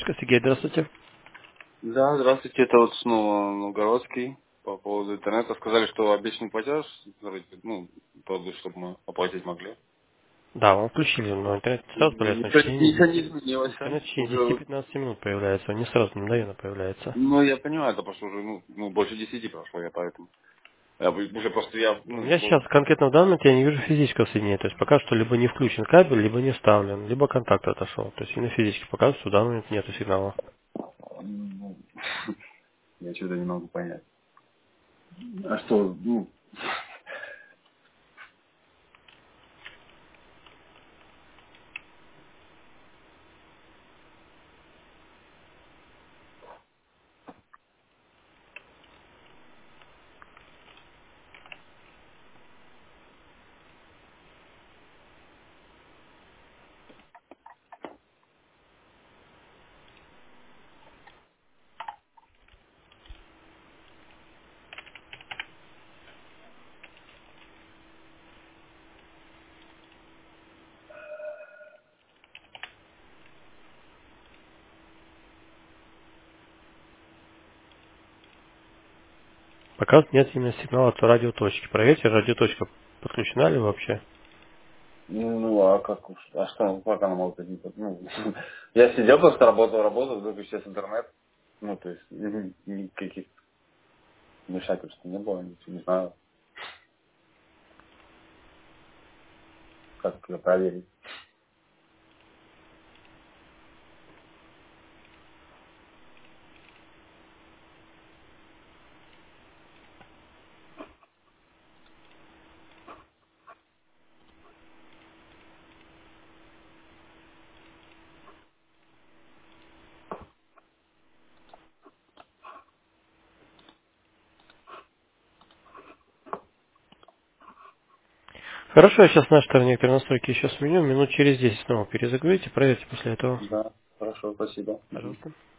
Поддержка, Сергей, здравствуйте. Да, здравствуйте, это вот снова Новгородский. По поводу интернета сказали, что обещанный платеж, вроде, ну, тот, чтобы мы оплатить могли. Да, вам включили, но интернет не сразу появляется, но в течение Ничего 10, не изменилось, а? интернет в течение Уже, вот, 10-15 минут появляется, он не сразу, мгновенно появляется. ну, я понимаю, это просто уже, больше 10 прошло, я поэтому. Уже просто я, У меня вот, сейчас конкретно в данный момент я не вижу физического соединения, то есть пока что либо не включен кабель, либо не вставлен, либо контакт отошел. То есть именно физически показывает, что в данный момент нету сигнала. ну, я что-то не могу понять. А что, Пока нет именно сигнала от радиоточки. Проверьте, радиоточка подключена ли вообще. а как уж, а что, как она может быть? Я сидел просто, работал, вдруг исчез интернет. Ну, то есть, никаких вмешательств не было, ничего не знаю, как это проверить. Хорошо, я сейчас на нашей стороне некоторые настройки еще сменю, минут через 10 снова перезагрузите, проверьте после этого. Да, хорошо, спасибо. Пожалуйста.